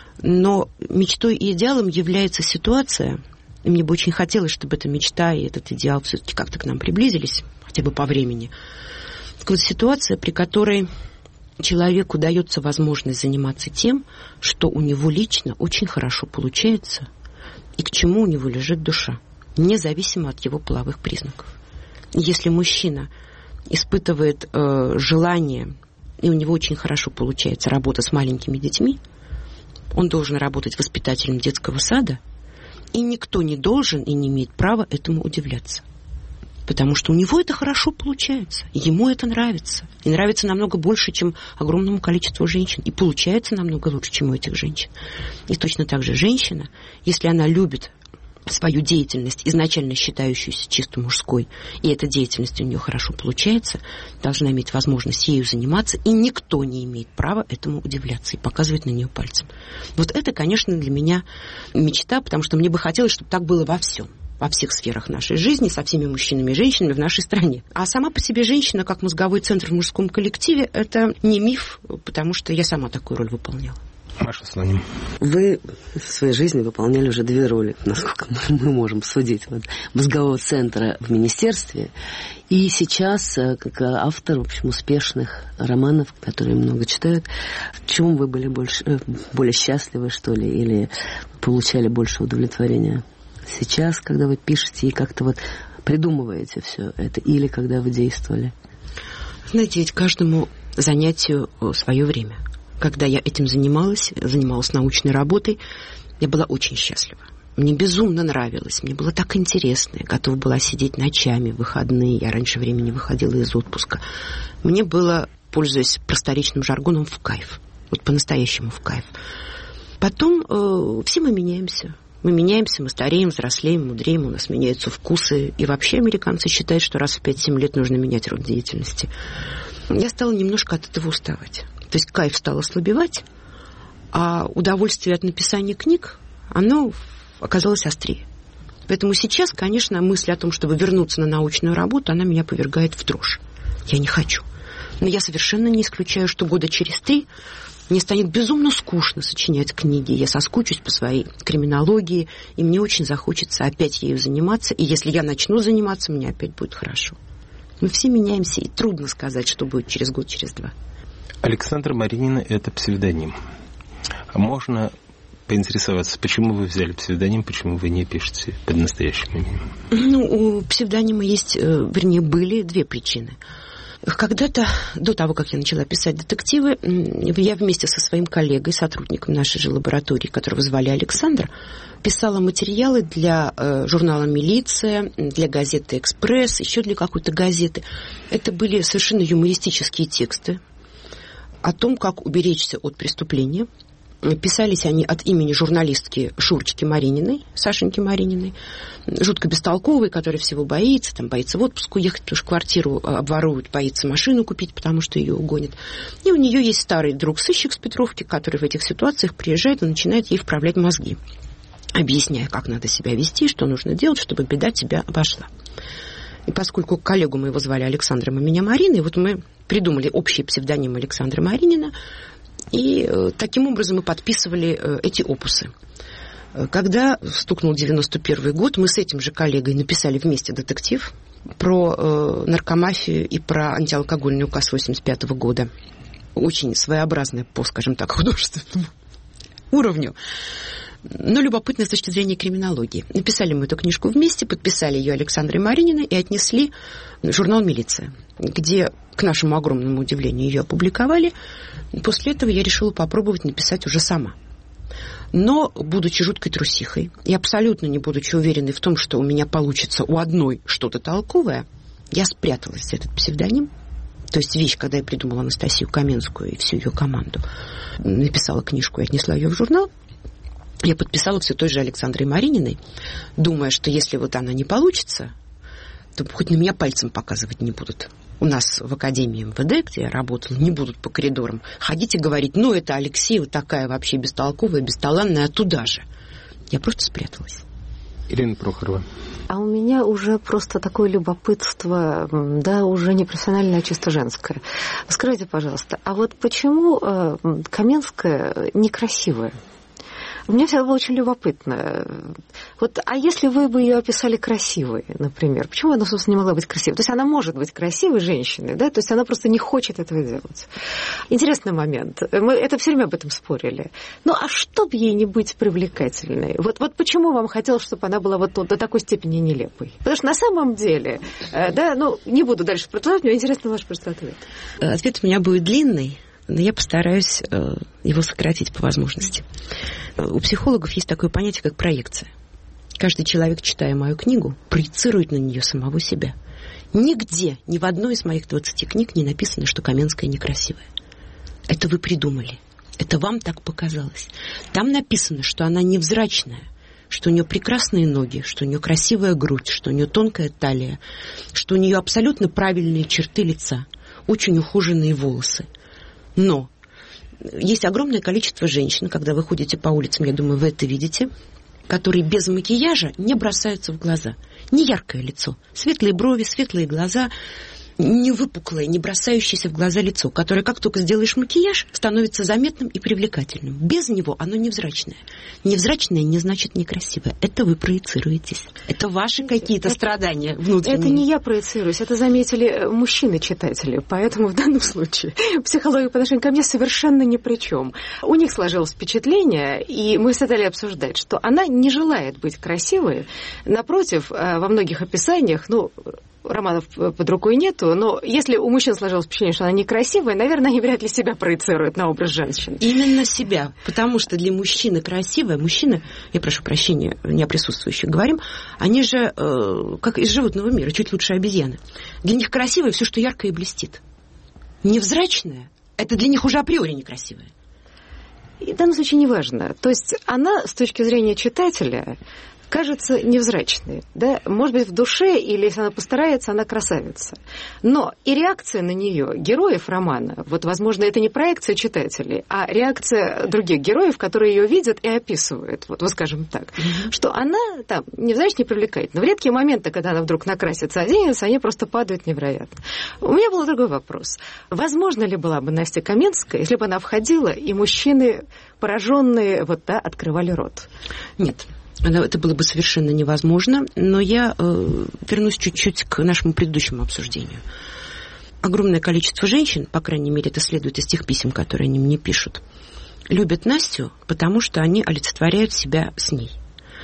Но мечтой и идеалом является ситуация, и мне бы очень хотелось, чтобы эта мечта и этот идеал все-таки как-то к нам приблизились, хотя бы по времени. Так вот, ситуация, при которой человеку дается возможность заниматься тем, что у него лично очень хорошо получается, и к чему у него лежит душа, независимо от его половых признаков. Если мужчина испытывает желание, и у него очень хорошо получается работа с маленькими детьми, он должен работать воспитателем детского сада, и никто не должен и не имеет права этому удивляться. Потому что у него это хорошо получается, ему это нравится. И нравится намного больше, чем огромному количеству женщин. И получается намного лучше, чем у этих женщин. И точно так же женщина, если она любит свою деятельность, изначально считающуюся чисто мужской, и эта деятельность у нее хорошо получается, должна иметь возможность ею заниматься, и никто не имеет права этому удивляться и показывать на нее пальцем. Вот это, конечно, для меня мечта, потому что мне бы хотелось, чтобы так было во всем. Во всех сферах нашей жизни, со всеми мужчинами и женщинами в нашей стране. А сама по себе женщина, как мозговой центр в мужском коллективе, это не миф, потому что я сама такую роль выполняла. Маша Слоним. Вы в своей жизни выполняли уже 2 роли, насколько мы можем судить. Вот, мозгового центра в министерстве. И сейчас, как автор, в общем, успешных романов, которые много читают, в чем вы были более счастливы, что ли, или получали больше удовлетворения? Сейчас, когда вы пишете и как-то вот придумываете все это, или когда вы действовали? Знаете, ведь каждому занятию свое время. Когда я этим занималась научной работой, я была очень счастлива. Мне безумно нравилось, мне было так интересно. Я готова была сидеть ночами, в выходные. Я раньше времени выходила из отпуска. Мне было, пользуясь просторечным жаргоном, в кайф. Вот по-настоящему в кайф. Потом все мы меняемся. Мы стареем, взрослеем, мудреем, у нас меняются вкусы. И вообще американцы считают, что раз в 5-7 лет нужно менять род деятельности. Я стала немножко от этого уставать. То есть кайф стал ослабевать, а удовольствие от написания книг, оно оказалось острее. Поэтому сейчас, конечно, мысль о том, чтобы вернуться на научную работу, она меня повергает в дрожь. Я не хочу. Но я совершенно не исключаю, что года через 3 мне станет безумно скучно сочинять книги. Я соскучусь по своей криминологии, и мне очень захочется опять ею заниматься. И если я начну заниматься, мне опять будет хорошо. Мы все меняемся, и трудно сказать, что будет через год, через 2. Александра Маринина – это псевдоним. Можно поинтересоваться, почему вы взяли псевдоним, почему вы не пишете под настоящим именем? У псевдонима есть, были 2 причины. Когда-то, до того, как я начала писать детективы, я вместе со своим коллегой, сотрудником нашей же лаборатории, которого звали Александр, писала материалы для журнала «Милиция», для газеты «Экспресс», еще для какой-то газеты. Это были совершенно юмористические тексты о том, как уберечься от преступления. Писались они от имени журналистки Шурочки Марининой, Сашеньки Марининой, жутко бестолковой, которая всего боится, боится в отпуск уехать, потому что квартиру обворуют, боится машину купить, потому что ее угонят. И у нее есть старый друг-сыщик с Петровки, который в этих ситуациях приезжает и начинает ей вправлять мозги, объясняя, как надо себя вести, что нужно делать, чтобы беда тебя обошла. И поскольку коллегу моего звали Александром, а меня Мариной, вот мы придумали общий псевдоним Александра Маринина, и таким образом мы подписывали эти опусы. Когда стукнул 91 год, мы с этим же коллегой написали вместе детектив про наркомафию и про антиалкогольный указ 85 года. Очень своеобразное по, скажем так, художественному уровню, но любопытно с точки зрения криминологии. Написали мы эту книжку вместе, подписали ее Александре Марининой и отнесли в журнал «Милиция», где, к нашему огромному удивлению, ее опубликовали. После этого я решила попробовать написать уже сама. Но, будучи жуткой трусихой и абсолютно не будучи уверенной в том, что у меня получится у одной что-то толковое, я спряталась за этот псевдоним. То есть вещь, когда я придумала Анастасию Каменскую и всю ее команду, написала книжку и отнесла ее в журнал, я подписала все той же Александрой Марининой, думая, что если вот она не получится, то хоть на меня пальцем показывать не будут. У нас в Академии МВД, где я работала, не будут по коридорам ходить и говорить: ну, это Алексеева такая вообще бестолковая, бесталанная, а туда же. Я просто спряталась. Ирина Прохорова. А у меня уже просто такое любопытство, да, уже не профессиональное, а чисто женское. Скажите, пожалуйста, а вот почему Каменская некрасивая? Мне всегда было очень любопытно. Вот, а если вы бы ее описали красивой, например, почему она, собственно, не могла быть красивой? То есть она может быть красивой женщиной, да? То есть она просто не хочет этого делать. Интересный момент. Мы это все время об этом спорили. Ну, а чтоб ей не быть привлекательной? Вот почему вам хотелось, чтобы она была вот до такой степени нелепой? Потому что на самом деле, да, ну, не буду дальше продолжать, мне интересно ваш просто ответ. Ответ у меня будет длинный, но я постараюсь его сократить по возможности. У психологов есть такое понятие, как проекция. Каждый человек, читая мою книгу, проецирует на нее самого себя. Нигде, ни в одной из моих 20 книг не написано, что Каменская некрасивая. Это вы придумали. Это вам так показалось. Там написано, что она невзрачная, что у нее прекрасные ноги, что у нее красивая грудь, что у нее тонкая талия, что у нее абсолютно правильные черты лица, очень ухоженные волосы. Но есть огромное количество женщин, когда вы ходите по улицам, я думаю, вы это видите, которые без макияжа не бросаются в глаза. Не яркое лицо, светлые брови, светлые глаза, не выпуклое, не бросающееся в глаза лицо, которое, как только сделаешь макияж, становится заметным и привлекательным. Без него оно невзрачное. Невзрачное не значит некрасивое. Это вы проецируетесь. Это ваши какие-то страдания внутренние. Это не я проецируюсь, это заметили мужчины-читатели. Поэтому в данном случае психология по отношению ко мне совершенно ни при чем. У них сложилось впечатление, и мы стали обсуждать, что она не желает быть красивой. Напротив, во многих описаниях, романов под рукой нету, но если у мужчин сложилось впечатление, что она некрасивая, наверное, они вряд ли себя проецируют на образ женщины. Именно себя, потому что для мужчины красивая, мужчины, я прошу прощения, не о присутствующих говорим, они же, как из животного мира, чуть лучше обезьяны. Для них красивое все, что ярко и блестит. Невзрачное, это для них уже априори некрасивое. И в данном случае неважно. То есть она, с точки зрения читателя, кажется невзрачной. Да? Может быть, в душе, или если она постарается, она красавица. Но и реакция на нее героев романа, возможно, это не проекция читателей, а реакция других героев, которые ее видят и описывают, скажем так, что она там невзрачно привлекательна. В редкие моменты, когда она вдруг накрасится, оденется, они просто падают невероятно. У меня был другой вопрос. Возможно ли была бы Настя Каменская, если бы она входила, и мужчины, пораженные, открывали рот? Нет. Это было бы совершенно невозможно, но я вернусь чуть-чуть к нашему предыдущему обсуждению. Огромное количество женщин, по крайней мере, это следует из тех писем, которые они мне пишут, любят Настю, потому что они олицетворяют себя с ней.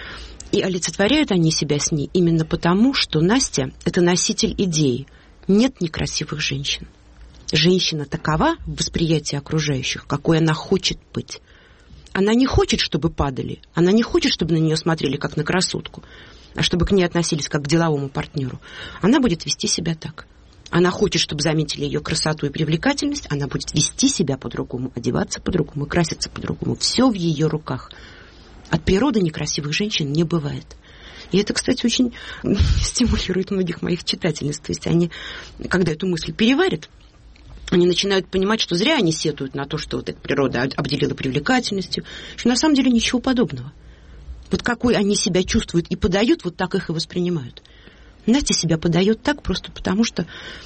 И олицетворяют они себя с ней именно потому, что Настя – это носитель идеи. Нет некрасивых женщин. Женщина такова в восприятии окружающих, какой она хочет быть. Она не хочет, чтобы падали. Она не хочет, чтобы на нее смотрели, как на красотку, а чтобы к ней относились, как к деловому партнеру. Она будет вести себя так. Она хочет, чтобы заметили ее красоту и привлекательность. Она будет вести себя по-другому, одеваться по-другому, краситься по-другому. Все в ее руках. От природы некрасивых женщин не бывает. И это, кстати, очень стимулирует многих моих читательниц. То есть они, когда эту мысль переварят, они начинают понимать, что зря они сетуют на то, что эта природа обделила привлекательностью, что на самом деле ничего подобного. Какой они себя чувствуют и подают, так их и воспринимают. Настя себя подает так просто потому, что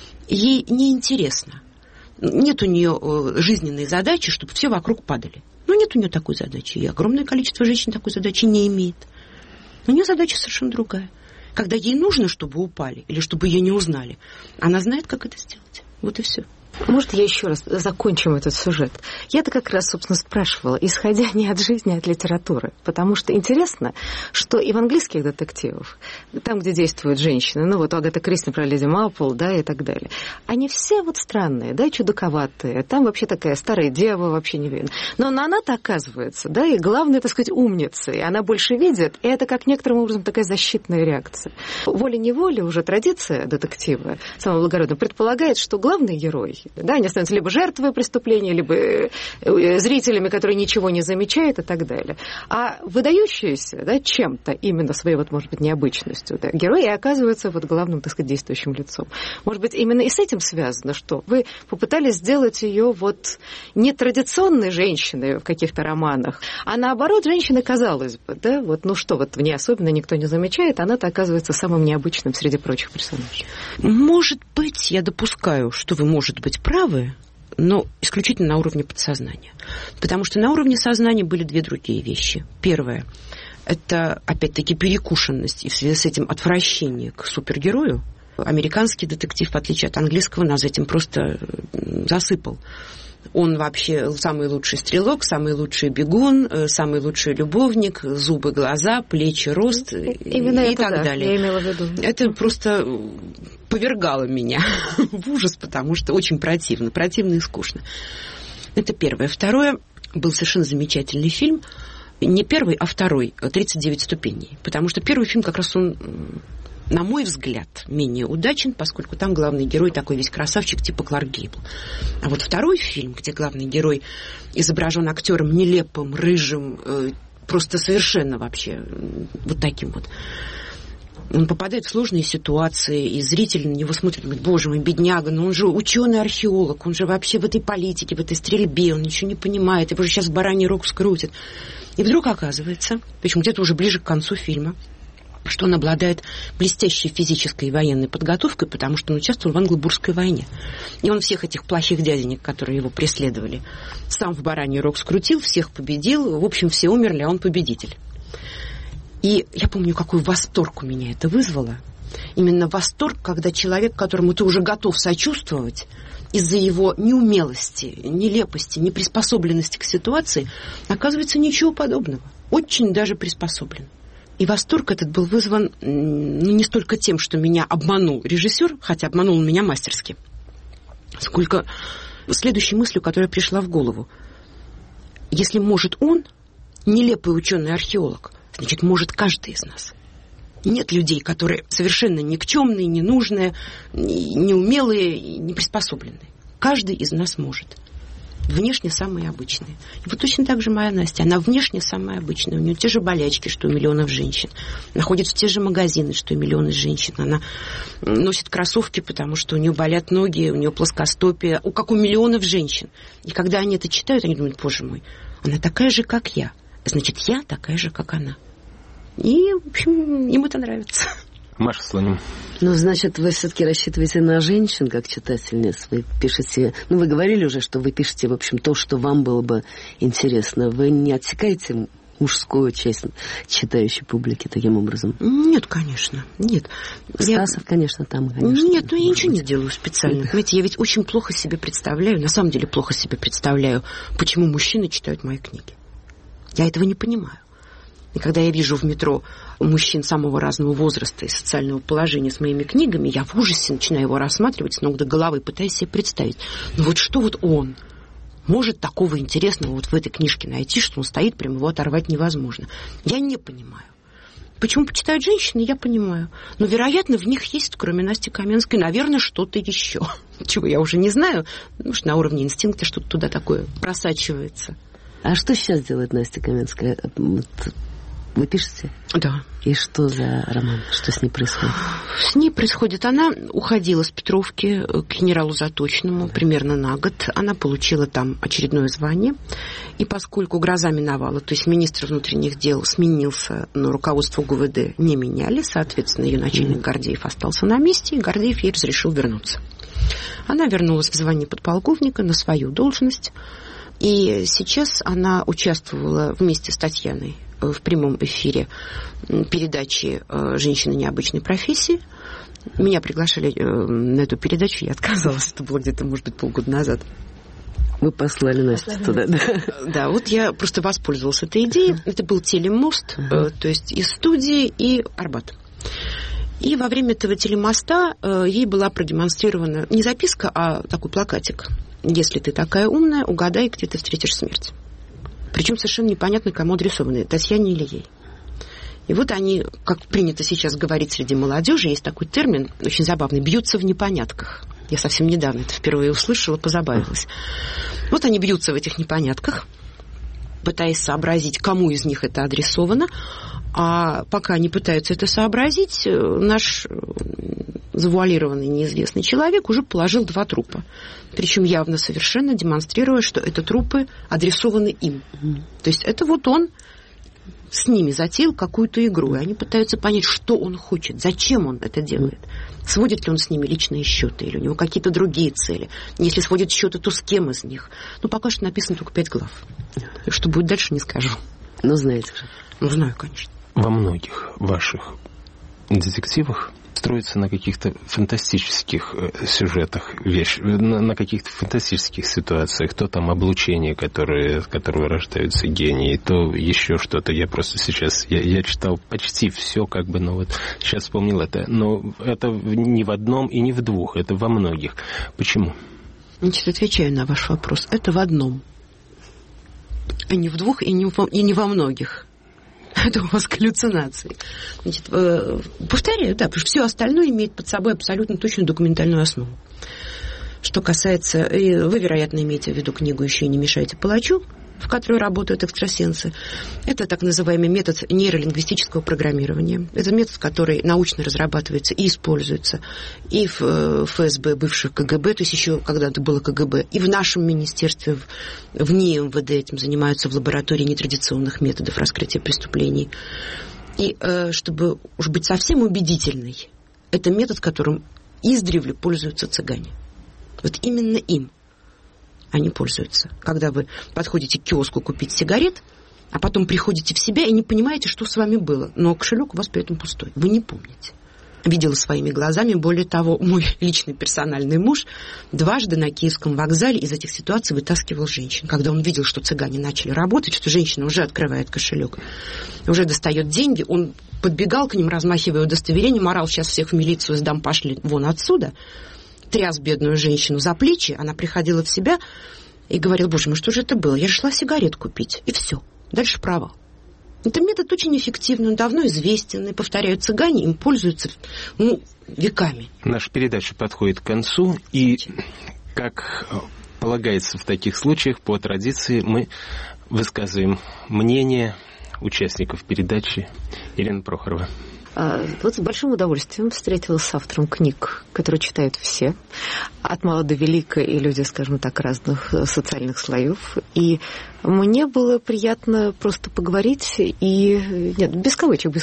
ей неинтересно. Нет у нее жизненной задачи, чтобы все вокруг падали. Нет у нее такой задачи. И огромное количество женщин такой задачи не имеет. У нее задача совершенно другая. Когда ей нужно, чтобы упали, или чтобы ее не узнали, она знает, как это сделать. Вот и все. Может, я еще раз закончим этот сюжет? Я-то как раз, собственно, спрашивала, исходя не от жизни, а от литературы. Потому что интересно, что и в английских детективах, там, где действуют женщины, Агата Кристи, про Леди Мапл, и так далее, они все странные, чудаковатые. Там вообще такая старая дева, вообще не видно. Но она-то оказывается, и главное, так сказать, умница. И она больше видит, и это как некоторым образом такая защитная реакция. Волей-неволей уже традиция детектива, самого благородного, предполагает, что главный герой, они становятся либо жертвой преступления, либо зрителями, которые ничего не замечают и так далее. А выдающиеся чем-то, именно своей, может быть, необычностью, герои оказываются главным, так сказать, действующим лицом. Может быть, именно и с этим связано, что вы попытались сделать ее не традиционной женщиной в каких-то романах, а наоборот, женщиной, казалось бы, в ней особенно никто не замечает, она-то оказывается самым необычным среди прочих персонажей. Может быть, я допускаю, что вы, может быть, правы, но исключительно на уровне подсознания. Потому что на уровне сознания были две другие вещи. Первое – это, опять-таки, перекушенность и в связи с этим отвращение к супергерою. Американский детектив, в отличие от английского, нас этим просто засыпал. Он вообще самый лучший стрелок, самый лучший бегун, самый лучший любовник, зубы, глаза, плечи, рост и так далее. Я имела в виду. Это просто повергало меня в ужас, потому что очень противно и скучно. Это первое. Второе, был совершенно замечательный фильм. Не первый, а второй, «39 ступеней». Потому что первый фильм как раз он, на мой взгляд, менее удачен, поскольку там главный герой такой весь красавчик, типа Кларк Гейбл. А второй фильм, где главный герой изображен актером нелепым, рыжим, просто совершенно вообще вот таким вот. Он попадает в сложные ситуации, и зритель на него смотрит и говорит: боже мой, бедняга, но он же ученый-археолог, он же вообще в этой политике, в этой стрельбе, он ничего не понимает, его же сейчас в бараний рог скрутят. И вдруг оказывается, причем где-то уже ближе к концу фильма, что он обладает блестящей физической и военной подготовкой, потому что он участвовал в Англо-Бурской войне. И он всех этих плохих дяденек, которые его преследовали, сам в бараний рог скрутил, всех победил, в общем, все умерли, а он победитель. И я помню, какой восторг у меня это вызвало. Именно восторг, когда человек, которому ты уже готов сочувствовать, из-за его неумелости, нелепости, неприспособленности к ситуации, оказывается, ничего подобного. Очень даже приспособлен. И восторг этот был вызван не столько тем, что меня обманул режиссер, хотя обманул он меня мастерски, сколько следующей мыслью, которая пришла в голову. Если может он, нелепый ученый-археолог, значит, может каждый из нас. Нет людей, которые совершенно никчемные, ненужные, неумелые, неприспособленные. Каждый из нас может. Внешне самые обычные. И вот точно так же моя Настя. Она внешне самая обычная. У нее те же болячки, что у миллионов женщин. Она ходит в те же магазины, что и миллионы женщин. Она носит кроссовки, потому что у нее болят ноги, у нее плоскостопие, как у миллионов женщин. И когда они это читают, они думают: боже мой, она такая же, как я. Значит, я такая же, как она. И, в общем, им это нравится. Маша Слоним. Ну, значит, вы все-таки рассчитываете на женщин, как читательниц. Вы пишете... Ну, вы говорили уже, что вы пишете, в общем, то, что вам было бы интересно. Вы не отсекаете мужскую часть читающей публики таким образом? Нет, конечно, нет. Стасов, конечно, там, конечно. Нет, ну я ничего не делаю специально. Понимаете, я ведь очень плохо себе представляю, на самом деле плохо себе представляю, почему мужчины читают мои книги. Я этого не понимаю. И когда я вижу в метро мужчин самого разного возраста и социального положения с моими книгами, я в ужасе начинаю его рассматривать с ног до головы, пытаясь себе представить. Ну вот что вот он может такого интересного вот в этой книжке найти, что он стоит, прям его оторвать невозможно. Я не понимаю. Почему почитают женщины, я понимаю. Но, вероятно, в них есть, кроме Насти Каменской, наверное, что-то еще. Чего я уже не знаю, потому что на уровне инстинкта что-то туда такое просачивается. А что сейчас делает Настя Каменская? Вы пишете? Да. И что за роман? Что с ней происходит? С ней происходит... Она уходила с Петровки к генералу Заточному примерно на год. Она получила там очередное звание. И поскольку гроза миновала, то есть министр внутренних дел сменился, но руководство ГУВД не меняли, соответственно, ее начальник Гордеев остался на месте, и Гордеев ей разрешил вернуться. Она вернулась в звание подполковника на свою должность. И сейчас она участвовала вместе с Татьяной в прямом эфире передачи «Женщины необычной профессии». Меня приглашали на эту передачу, я отказалась. Это было где-то, может быть, полгода назад. Вы послали Настю туда, да? Да, вот я просто воспользовалась этой идеей. Это был телемост, то есть и студии, и Арбат. И во время этого телемоста ей была продемонстрирована не записка, а такой плакатик. «Если ты такая умная, угадай, где ты встретишь смерть». Причем совершенно непонятно, кому адресованы, Татьяне или ей. И вот они, как принято сейчас говорить среди молодежи, есть такой термин, очень забавный, бьются в непонятках. Я совсем недавно это впервые услышала, позабавилась. Вот они бьются в этих непонятках, пытаясь сообразить, кому из них это адресовано. А пока они пытаются это сообразить, наш завуалированный неизвестный человек уже положил 2 трупа. Причем явно совершенно демонстрируя, что это трупы адресованы им. То есть это вот он с ними затеял какую-то игру, и они пытаются понять, что он хочет, зачем он это делает. Сводит ли он с ними личные счеты, или у него какие-то другие цели. Если сводит счеты, то с кем из них? Ну, пока что написано только 5 глав. Что будет дальше, не скажу. Ну, знаете же. Ну, знаю, конечно. Во многих ваших детективах строится на каких-то фантастических сюжетах, на каких-то фантастических ситуациях. То там облучение, которое рождаются гении, то еще что-то. Я просто сейчас, я читал почти все, как бы, но вот сейчас вспомнил это. Но это не в одном и не в 2, это во многих. Почему? Значит, отвечаю на ваш вопрос. Это в одном. И не в 2, и не во многих. Это у вас галлюцинации. Значит, повторяю, да, потому что все остальное имеет под собой абсолютно точную документальную основу. Что касается... Вы, вероятно, имеете в виду книгу «Еще и не мешайте палачу», в которой работают экстрасенсы. Это так называемый метод нейролингвистического программирования. Это метод, который научно разрабатывается и используется и в ФСБ, бывших КГБ, то есть еще когда-то было КГБ, и в нашем министерстве, в НИИ МВД этим занимаются в лаборатории нетрадиционных методов раскрытия преступлений. И чтобы уж быть совсем убедительной, это метод, которым издревле пользуются цыгане. Вот именно им они пользуются. Когда вы подходите к киоску купить сигарет, а потом приходите в себя и не понимаете, что с вами было. Но кошелек у вас при этом пустой. Вы не помните. Видела своими глазами. Более того, мой личный персональный муж дважды на Киевском вокзале из этих ситуаций вытаскивал женщин. Когда он видел, что цыгане начали работать, что женщина уже открывает кошелек, уже достает деньги, он подбегал к ним, размахивая удостоверением, орал: сейчас всех в милицию сдам, пошли вон отсюда. Тряс бедную женщину за плечи, она приходила в себя и говорила: боже мой, что же это было? Я же шла сигарет купить. И все. Дальше провал. Это метод очень эффективный, он давно известен, и, повторяю, цыгане им пользуются веками. Наша передача подходит к концу, и, как полагается в таких случаях, по традиции мы высказываем мнение участников передачи. Ирина Прохорова. Вот с большим удовольствием встретилась с автором книг, которые читают все, от мала до велика, и люди, скажем так, разных социальных слоев. И мне было приятно просто поговорить, и... Нет, без кавычек.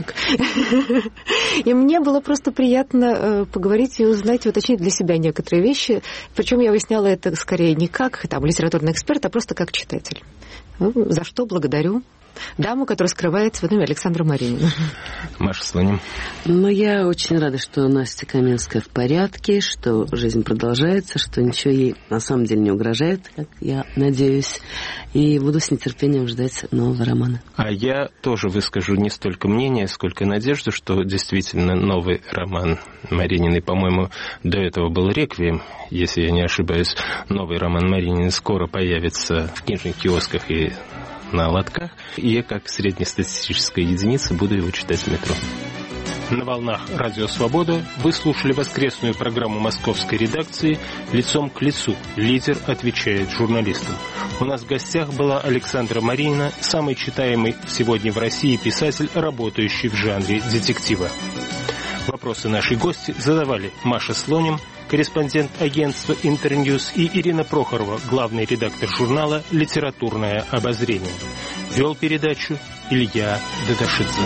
И мне было просто приятно поговорить и узнать, уточнить для себя некоторые вещи. Причем я выясняла это скорее не как там литературный эксперт, а просто как читатель. За что благодарю даму, которая скрывается в имя Александра Маринина. Маша Слоним. Я очень рада, что Настя Каменская в порядке, что жизнь продолжается, что ничего ей на самом деле не угрожает, как я надеюсь. И буду с нетерпением ждать нового романа. А я тоже выскажу не столько мнение, сколько надежду, что действительно новый роман Марининой, по-моему, до этого был «Реквием», если я не ошибаюсь. Новый роман Марининой скоро появится в книжных киосках и на лотках, и я, как среднестатистическая единица, буду его читать в метро. На волнах Радио Свобода вы слушали воскресную программу московской редакции «Лицом к лицу. Лидер отвечает журналистам». У нас в гостях была Александра Маринина, самый читаемый сегодня в России писатель, работающий в жанре детектива. Вопросы нашей гости задавали Маша Слоним, корреспондент агентства «Интерньюз», и Ирина Прохорова, главный редактор журнала «Литературное обозрение». Вел передачу Илья Дадашидзе.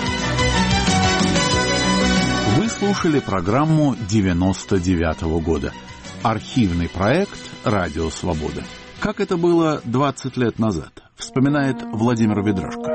Вы слушали программу 99-го года. Архивный проект «Радио Свобода». Как это было 20 лет назад, вспоминает Владимир Ведрашко.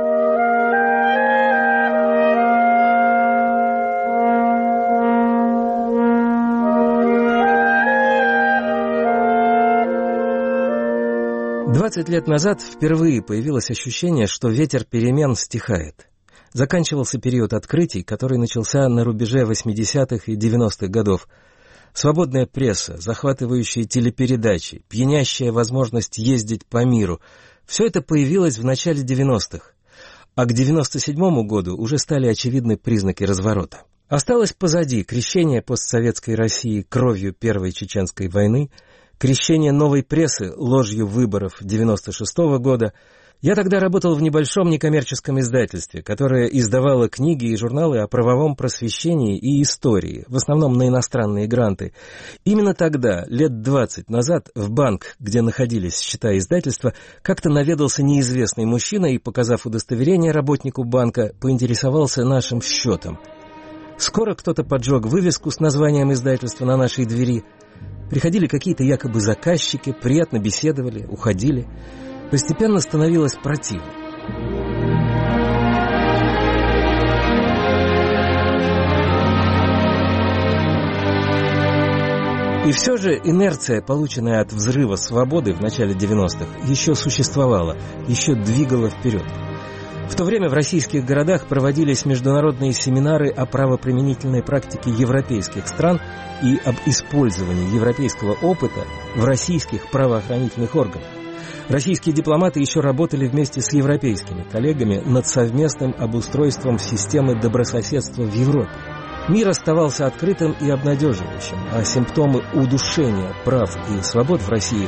«20 лет назад впервые появилось ощущение, что ветер перемен стихает. Заканчивался период открытий, который начался на рубеже 80-х и 90-х годов. Свободная пресса, захватывающие телепередачи, пьянящая возможность ездить по миру – все это появилось в начале 90-х. А к 97-му году уже стали очевидны признаки разворота. Осталось позади крещение постсоветской России кровью Первой Чеченской войны, крещение новой прессы ложью выборов 96-го года. Я тогда работал в небольшом некоммерческом издательстве, которое издавало книги и журналы о правовом просвещении и истории, в основном на иностранные гранты. Именно тогда, лет 20 назад, в банк, где находились счета издательства, как-то наведался неизвестный мужчина и, показав удостоверение работнику банка, поинтересовался нашим счетом. Скоро кто-то поджег вывеску с названием издательства на нашей двери. Приходили какие-то якобы заказчики, приятно беседовали, уходили. Постепенно становилось противно. И все же инерция, полученная от взрыва свободы в начале 90-х, еще существовала, еще двигала вперед. В то время в российских городах проводились международные семинары о правоприменительной практике европейских стран и об использовании европейского опыта в российских правоохранительных органах. Российские дипломаты еще работали вместе с европейскими коллегами над совместным обустройством системы добрососедства в Европе. Мир оставался открытым и обнадеживающим, а симптомы удушения прав и свобод в России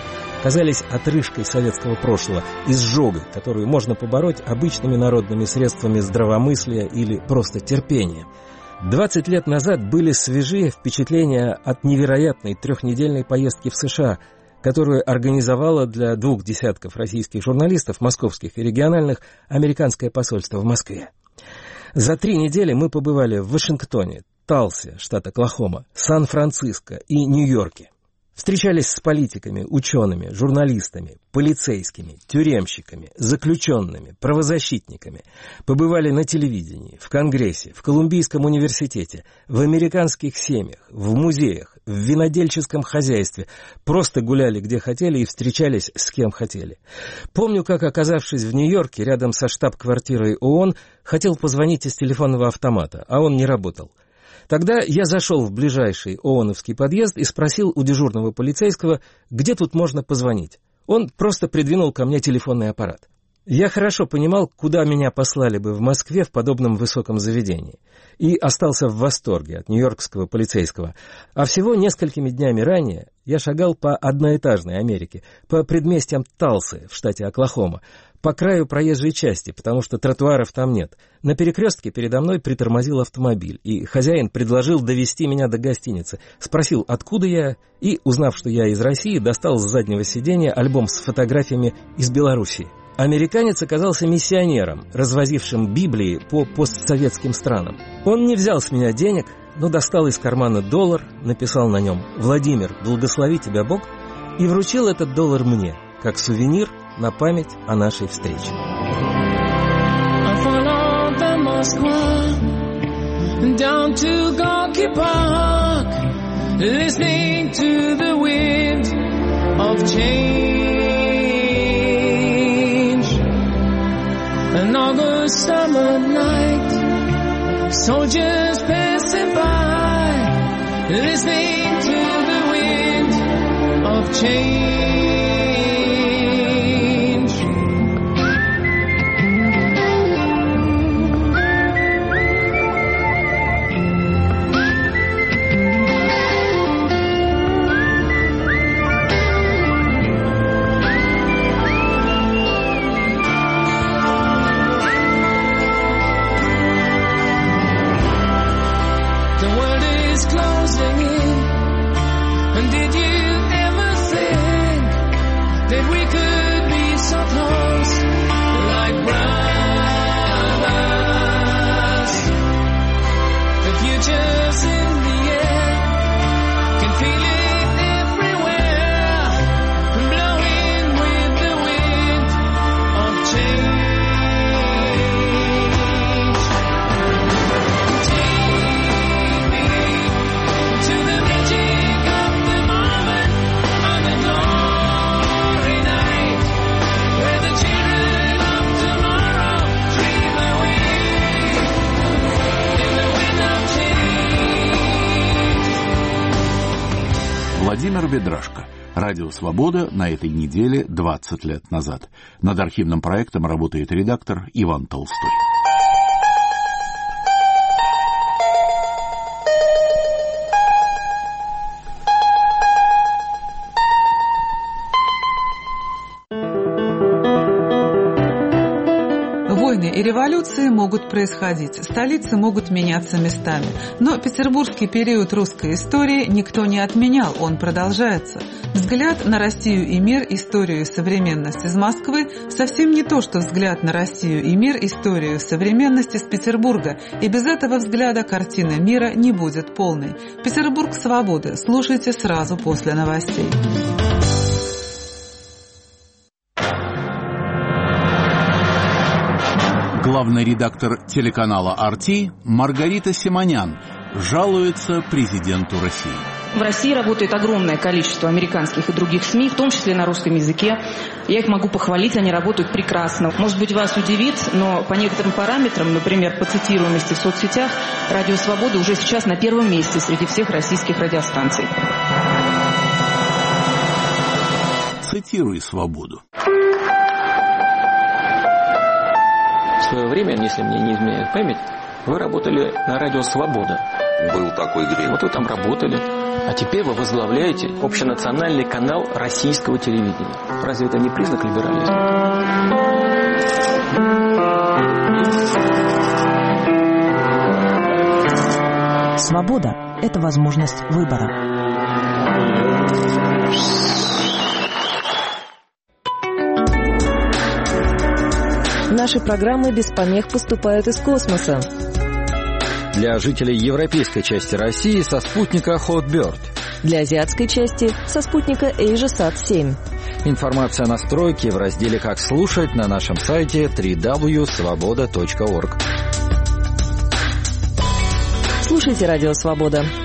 казались отрыжкой советского прошлого, изжогой, которую можно побороть обычными народными средствами здравомыслия или просто терпения. 20 лет назад были свежие впечатления от невероятной трехнедельной поездки в США, которую организовало для 2 десятков российских журналистов, московских и региональных, американское посольство в Москве. За 3 недели мы побывали в Вашингтоне, Талсе, штат Оклахома, Сан-Франциско и Нью-Йорке. Встречались с политиками, учеными, журналистами, полицейскими, тюремщиками, заключенными, правозащитниками. Побывали на телевидении, в Конгрессе, в Колумбийском университете, в американских семьях, в музеях, в винодельческом хозяйстве. Просто гуляли где хотели и встречались с кем хотели. Помню, как, оказавшись в Нью-Йорке, рядом со штаб-квартирой ООН, хотел позвонить из телефонного автомата, а он не работал. Тогда я зашел в ближайший ООНовский подъезд и спросил у дежурного полицейского, где тут можно позвонить. Он просто придвинул ко мне телефонный аппарат. Я хорошо понимал, куда меня послали бы в Москве в подобном высоком заведении. И остался в восторге от нью-йоркского полицейского. А всего несколькими днями ранее я шагал по одноэтажной Америке, по предместьям Талсы в штате Оклахома, по краю проезжей части, потому что тротуаров там нет. На перекрестке передо мной притормозил автомобиль, и хозяин предложил довезти меня до гостиницы. Спросил, откуда я, и, узнав, что я из России, достал с заднего сиденья альбом с фотографиями из Белоруссии. Американец оказался миссионером, развозившим Библии по постсоветским странам. Он не взял с меня денег, но достал из кармана $, написал на нем «Владимир, благослови тебя Бог», и вручил этот $, мне, как сувенир на память о нашей встрече. Down to Gorky Park, listening to the wind of change. An August summer night, soldiers passing by, listening to the wind of change. Владимир Ведрашко. Радио «Свобода» на этой неделе 20 лет назад. Над архивным проектом работает редактор Иван Толстой. Войны и революции могут происходить, столицы могут меняться местами. Но петербургский период русской истории никто не отменял, он продолжается. Взгляд на Россию и мир, историю и современность из Москвы совсем не то, что взгляд на Россию и мир, историю и современность из Петербурга. И без этого взгляда картина мира не будет полной. Петербург свободы. Слушайте сразу после новостей. Главный редактор телеканала «Арти» Маргарита Симонян жалуется президенту России. В России работает огромное количество американских и других СМИ, в том числе на русском языке. Я их могу похвалить, они работают прекрасно. Может быть, вас удивит, но по некоторым параметрам, например, по цитируемости в соцсетях, «Радио Свобода» уже сейчас на первом месте среди всех российских радиостанций. Цитируй «Свободу». В свое время, если мне не изменяет память, вы работали на радио «Свобода». Был такой грех. Вот вы там работали, а теперь вы возглавляете общенациональный канал российского телевидения. Разве это не признак либерализма? Свобода – это возможность выбора. Наши программы без помех поступают из космоса. Для жителей европейской части России со спутника Hotbird. Для азиатской части со спутника AsiaSat-7. Информация о настройке в разделе «Как слушать» на нашем сайте www.svoboda.org. Слушайте «Радио Свобода».